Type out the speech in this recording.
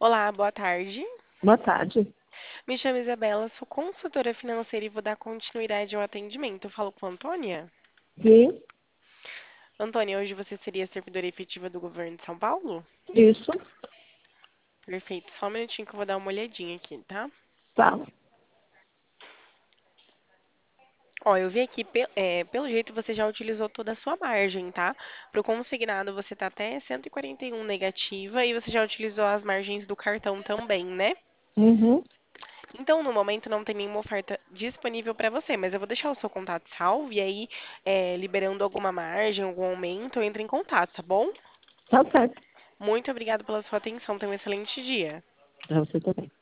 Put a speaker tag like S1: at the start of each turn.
S1: Olá, boa tarde.
S2: Boa tarde.
S1: Me chamo Isabela, sou consultora financeira e vou dar continuidade ao atendimento. Eu falo com a Antônia.
S2: Sim,
S1: Antônia, hoje você seria servidora efetiva do governo de São Paulo?
S2: isso.
S1: Perfeito, só um minutinho que eu vou dar uma olhadinha aqui, tá?
S2: Tá.
S1: Ó, eu vi aqui, pelo jeito você já utilizou toda a sua margem, tá? Pro consignado você tá até 141 negativa e você já utilizou as margens do cartão também, né?
S2: Uhum.
S1: Então, no momento, não tem nenhuma oferta disponível para você, mas eu vou deixar o seu contato salvo e aí, liberando alguma margem, algum aumento, eu entro em contato, tá bom?
S2: Tá certo.
S1: Muito obrigada pela sua atenção. Tenha um excelente dia.
S2: Pra você também.